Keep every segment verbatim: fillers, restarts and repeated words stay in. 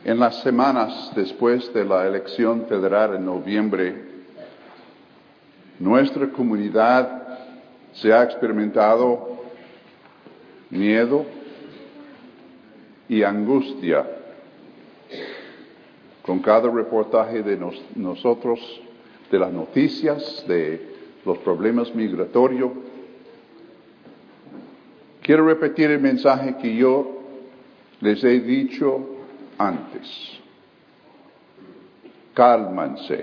En las semanas después de la elección federal en noviembre, nuestra comunidad se ha experimentado miedo y angustia con cada reportaje de nos, nosotros, de las noticias, de los problemas migratorios. Quiero repetir el mensaje que yo les he dicho antes. Cálmense.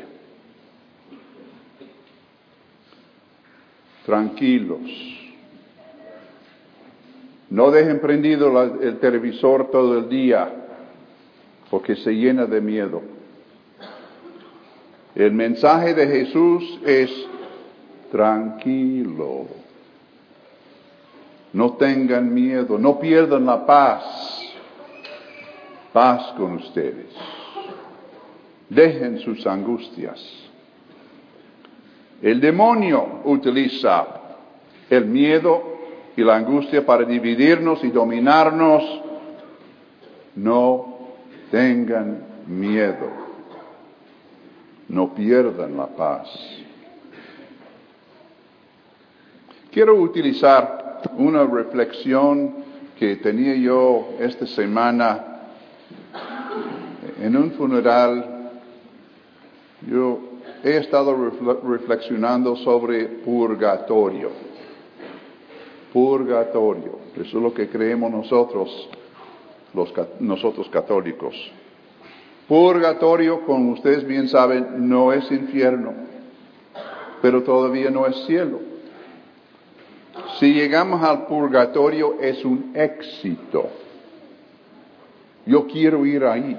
Tranquilos. No dejen prendido la, el televisor todo el día, porque se llena de miedo. El mensaje de Jesús es tranquilo. No tengan miedo, no pierdan la paz. Paz con ustedes. Dejen sus angustias. El demonio utiliza el miedo y la angustia para dividirnos y dominarnos. No tengan miedo. No pierdan la paz. Quiero utilizar una reflexión que tenía yo esta semana en un funeral. Yo he estado reflexionando sobre purgatorio. Purgatorio. Eso es lo que creemos nosotros, los, nosotros católicos. Purgatorio, como ustedes bien saben, no es infierno, pero todavía no es cielo. Si llegamos al purgatorio es un éxito. Yo quiero ir ahí.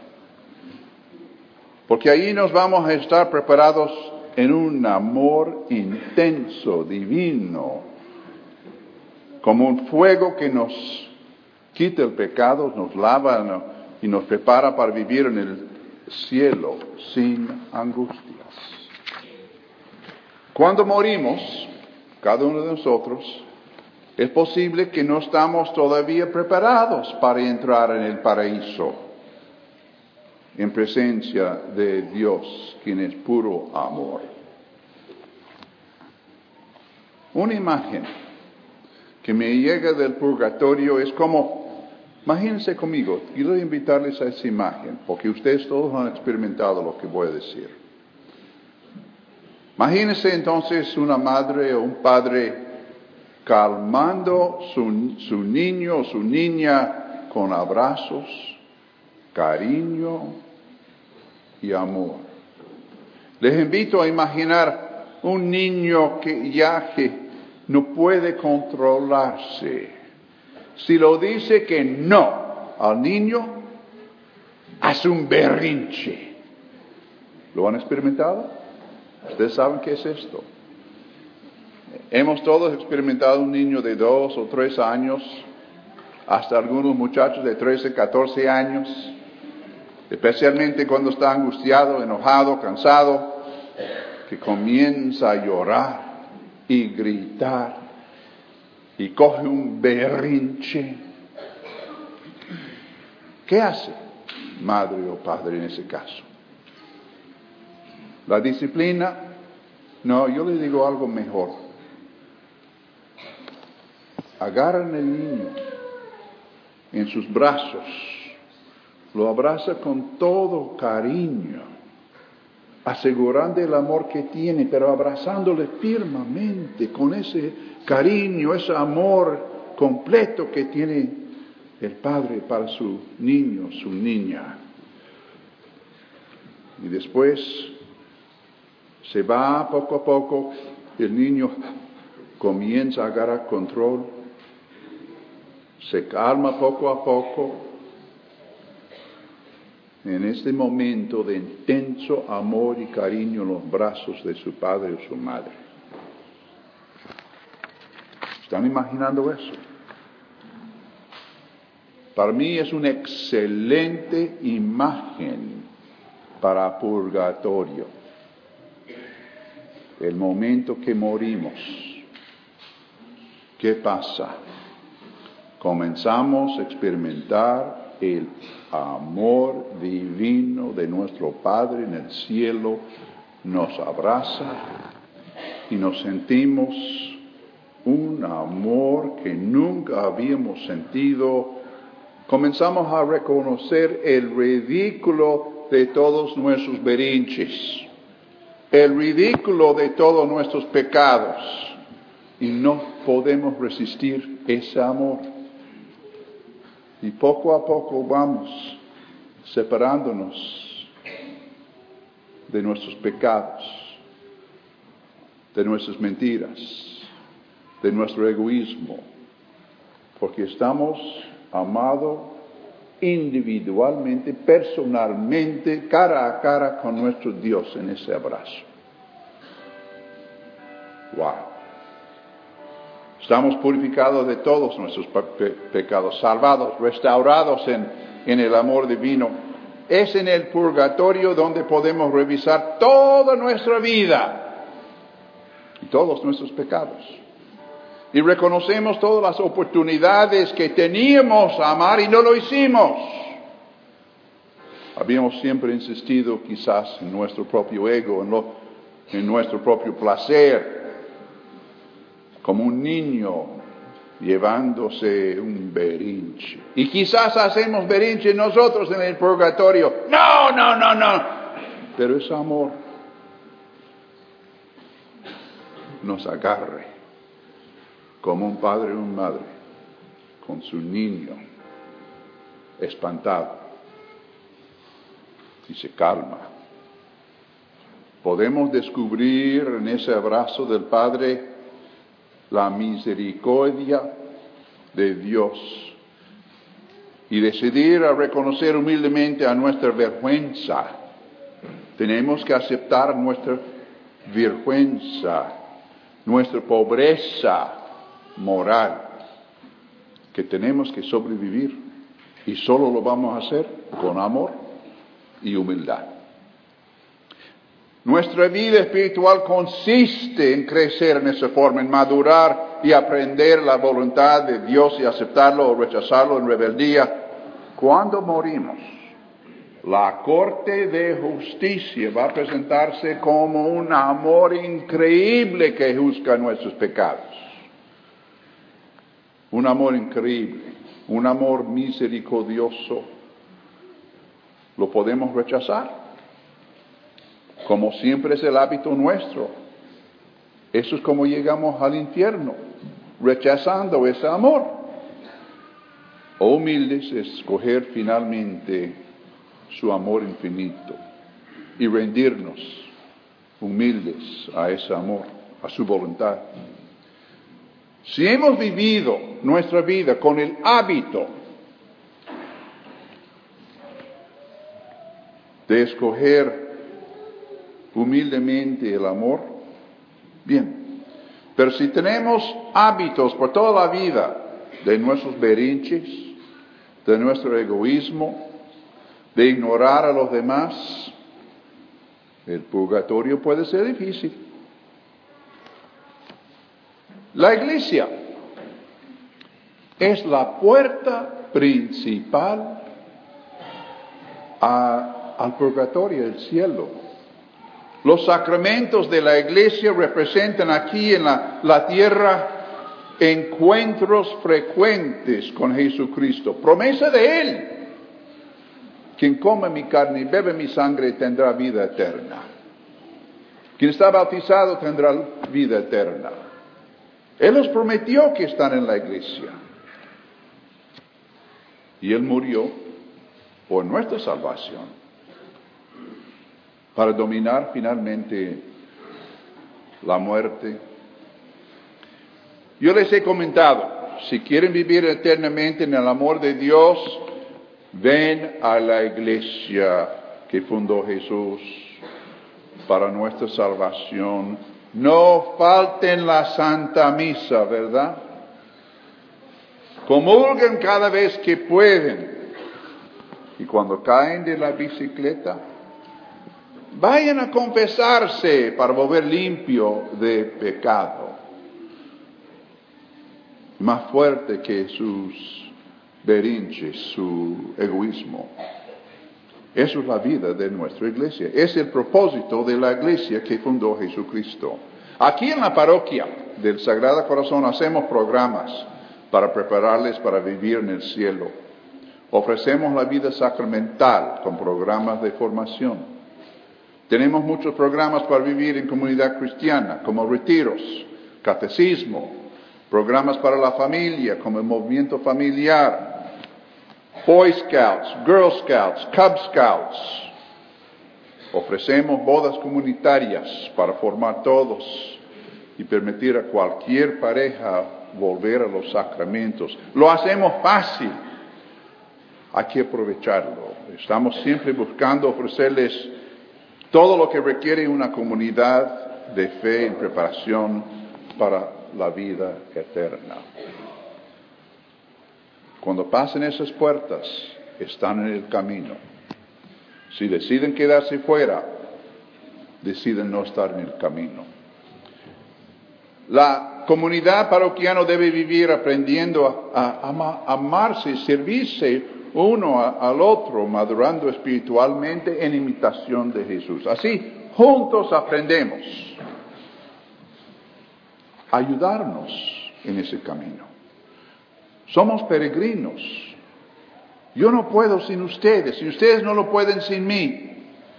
Porque ahí nos vamos a estar preparados en un amor intenso, divino, como un fuego que nos quita el pecado, nos lava, ¿no? Y nos prepara para vivir en el cielo sin angustias. Cuando morimos, cada uno de nosotros, es posible que no estamos todavía preparados para entrar en el paraíso, en presencia de Dios, quien es puro amor. Una imagen que me llega del purgatorio es como, imagínense conmigo, quiero invitarles a esa imagen, porque ustedes todos han experimentado lo que voy a decir. Imagínense entonces una madre o un padre calmando su, su niño o su niña con abrazos, cariño y amor. Les invito a imaginar un niño que ya que no puede controlarse. Si lo dice que no al niño, hace un berrinche. ¿Lo han experimentado? Ustedes saben qué es esto. Hemos todos experimentado un niño de dos o tres años, hasta algunos muchachos de trece, catorce años, especialmente cuando está angustiado, enojado, cansado, que comienza a llorar y gritar y coge un berrinche. ¿Qué hace madre o padre en ese caso? ¿La disciplina? No, yo le digo algo mejor. Agarran al niño en sus brazos, lo abraza con todo cariño, asegurando el amor que tiene, pero abrazándole firmemente, con ese cariño, ese amor completo que tiene el padre para su niño, su niña. Y después se va poco a poco, el niño comienza a agarrar control, se calma poco a poco, en este momento de intenso amor y cariño en los brazos de su padre o su madre. ¿Están imaginando eso? Para mí es una excelente imagen para purgatorio. El momento que morimos, ¿qué pasa? Comenzamos a experimentar el amor divino de nuestro Padre en el cielo nos abraza y nos sentimos un amor que nunca habíamos sentido. Comenzamos a reconocer el ridículo de todos nuestros berrinches, el ridículo de todos nuestros pecados, y no podemos resistir ese amor. Y poco a poco vamos separándonos de nuestros pecados, de nuestras mentiras, de nuestro egoísmo, porque estamos amados individualmente, personalmente, cara a cara con nuestro Dios en ese abrazo. Wow. Estamos purificados de todos nuestros pe- pecados, salvados, restaurados en, en el amor divino. Es en el purgatorio donde podemos revisar toda nuestra vida y todos nuestros pecados. Y reconocemos todas las oportunidades que teníamos a amar y no lo hicimos. Habíamos siempre insistido quizás en nuestro propio ego, en, lo, en nuestro propio placer, como un niño llevándose un berrinche. Y quizás hacemos berrinche nosotros en el purgatorio. No, no, no, no. Pero ese amor nos agarre como un padre o una madre con su niño espantado y se calma. Podemos descubrir en ese abrazo del Padre la misericordia de Dios y decidir a reconocer humildemente a nuestra vergüenza. Tenemos que aceptar nuestra vergüenza, nuestra pobreza moral, que tenemos que sobrevivir, y solo lo vamos a hacer con amor y humildad. Nuestra vida espiritual consiste en crecer en esa forma, en madurar y aprender la voluntad de Dios y aceptarlo o rechazarlo en rebeldía. Cuando morimos, la corte de justicia va a presentarse como un amor increíble que juzga nuestros pecados. Un amor increíble, un amor misericordioso. ¿Lo podemos rechazar? Como siempre es el hábito nuestro. Eso es como llegamos al infierno, rechazando ese amor. O humildes, escoger finalmente su amor infinito y rendirnos humildes a ese amor, a su voluntad. Si hemos vivido nuestra vida con el hábito de escoger humildemente el amor, bien. Pero si tenemos hábitos por toda la vida de nuestros berrinches, de nuestro egoísmo, de ignorar a los demás, el purgatorio puede ser difícil. La iglesia es la puerta principal a, al purgatorio, el cielo. Los sacramentos de la iglesia representan aquí en la, la tierra encuentros frecuentes con Jesucristo, promesa de Él. Quien come mi carne y bebe mi sangre tendrá vida eterna. Quien está bautizado tendrá vida eterna. Él nos prometió que están en la iglesia. Y Él murió por nuestra salvación, para dominar finalmente la muerte. Yo les he comentado, si quieren vivir eternamente en el amor de Dios, ven a la iglesia que fundó Jesús para nuestra salvación. No falten la Santa Misa, ¿verdad? Comulguen cada vez que pueden. Y cuando caen de la bicicleta, vayan a confesarse para volver limpio de pecado. Más fuerte que sus berrinche, su egoísmo. Eso es la vida de nuestra iglesia. Es el propósito de la iglesia que fundó Jesucristo. Aquí en la parroquia del Sagrado Corazón hacemos programas para prepararles para vivir en el cielo. Ofrecemos la vida sacramental con programas de formación. Tenemos muchos programas para vivir en comunidad cristiana, como retiros, catecismo, programas para la familia, como el movimiento familiar, Boy Scouts, Girl Scouts, Cub Scouts. Ofrecemos bodas comunitarias para formar todos y permitir a cualquier pareja volver a los sacramentos. Lo hacemos fácil. Hay que aprovecharlo. Estamos siempre buscando ofrecerles todo lo que requiere una comunidad de fe en preparación para la vida eterna. Cuando pasen esas puertas, están en el camino. Si deciden quedarse fuera, deciden no estar en el camino. La comunidad parroquiana debe vivir aprendiendo a, a, a amarse y servirse uno a, al otro, madurando espiritualmente en imitación de Jesús. Así, juntos aprendemos a ayudarnos en ese camino. Somos peregrinos. Yo no puedo sin ustedes, y ustedes no lo pueden sin mí.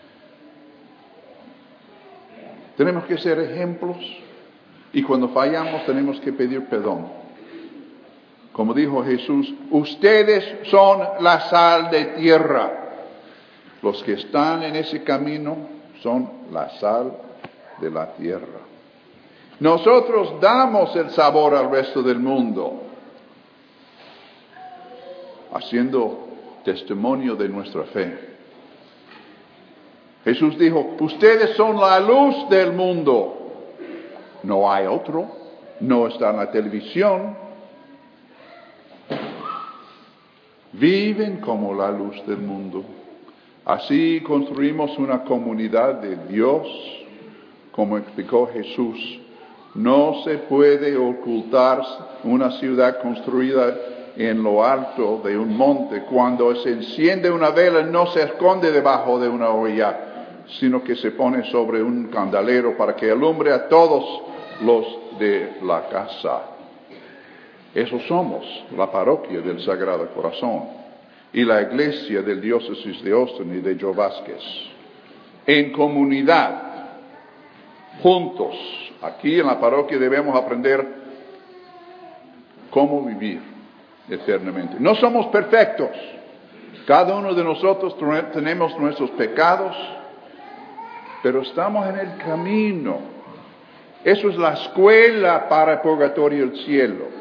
Tenemos que ser ejemplos, y cuando fallamos tenemos que pedir perdón. Como dijo Jesús, ustedes son la sal de tierra. Los que están en ese camino son la sal de la tierra. Nosotros damos el sabor al resto del mundo, haciendo testimonio de nuestra fe. Jesús dijo, ustedes son la luz del mundo. No hay otro, no está en la televisión. Viven como la luz del mundo. Así construimos una comunidad de Dios, como explicó Jesús. No se puede ocultar una ciudad construida en lo alto de un monte. Cuando se enciende una vela, no se esconde debajo de una olla, sino que se pone sobre un candelero para que alumbre a todos los de la casa. Eso somos, la parroquia del Sagrado Corazón y la iglesia del diócesis de Austin y de Joe Vázquez. En comunidad, juntos, aquí en la parroquia debemos aprender cómo vivir eternamente. No somos perfectos. Cada uno de nosotros tenemos nuestros pecados, pero estamos en el camino. Eso es la escuela para el purgatorio y el cielo.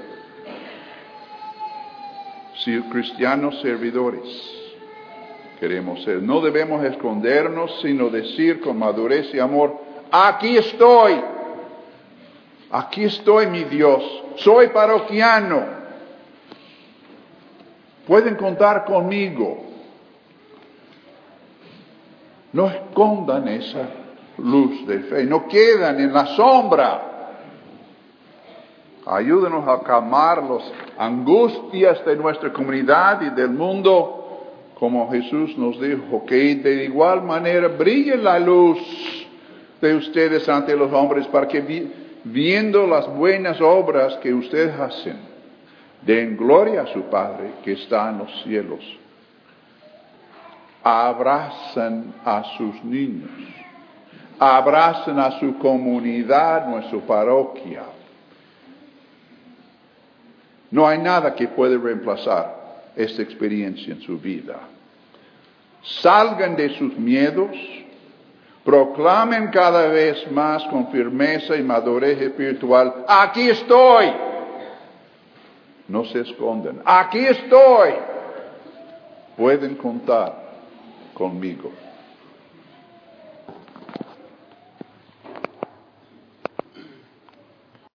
Si cristianos servidores queremos ser, no debemos escondernos, sino decir con madurez y amor, aquí estoy, aquí estoy mi Dios, soy parroquiano, pueden contar conmigo. No escondan esa luz de fe, no quedan en la sombra. Ayúdenos a calmar las angustias de nuestra comunidad y del mundo, como Jesús nos dijo, que de igual manera brille la luz de ustedes ante los hombres, para que vi, viendo las buenas obras que ustedes hacen, den gloria a su Padre que está en los cielos. Abrazan a sus niños, abrazan a su comunidad, nuestra parroquia. No hay nada que pueda reemplazar esta experiencia en su vida. Salgan de sus miedos, proclamen cada vez más con firmeza y madurez espiritual, aquí estoy. No se escondan, aquí estoy. Pueden contar conmigo.